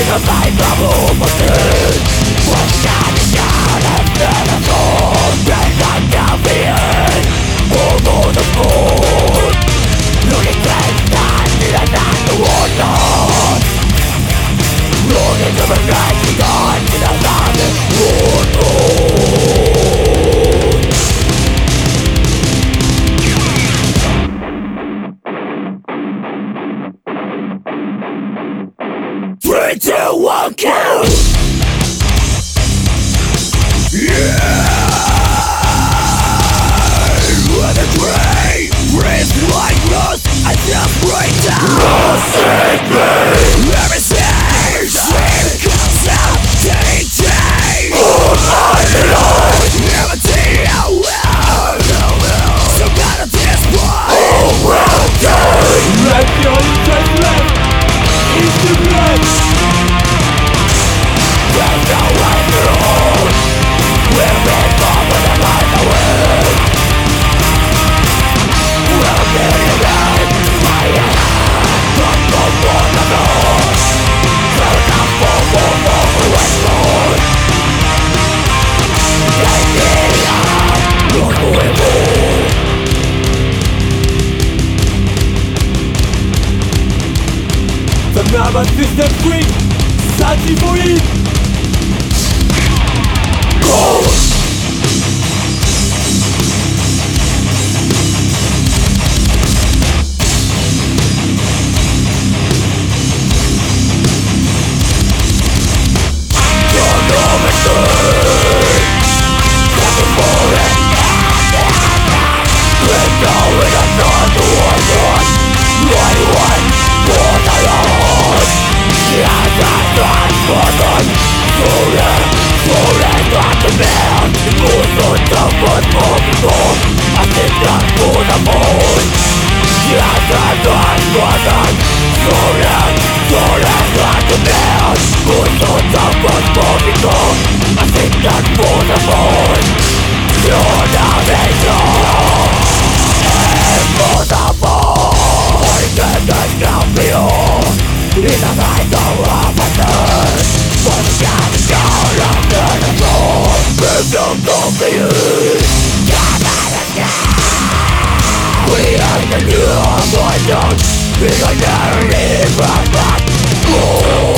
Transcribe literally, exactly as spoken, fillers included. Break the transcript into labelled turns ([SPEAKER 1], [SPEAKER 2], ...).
[SPEAKER 1] Three, two, one, count! Yeah! With a tree, breathe like rust, I just break down. Losing me, everything, shit comes out, D J. All my life, empty, oh well, oh well. Some kind of this boy, oh well, okay.
[SPEAKER 2] Left the only time left is the blood.
[SPEAKER 1] There's no way through. We'll be born with a life away. We'll be alive. My hand, not the one of us. We'll come for more, more, west more. Idea, not movable.
[SPEAKER 2] The nervous system freak, searching for it.
[SPEAKER 1] Go! We are the new voices. We are the new voices.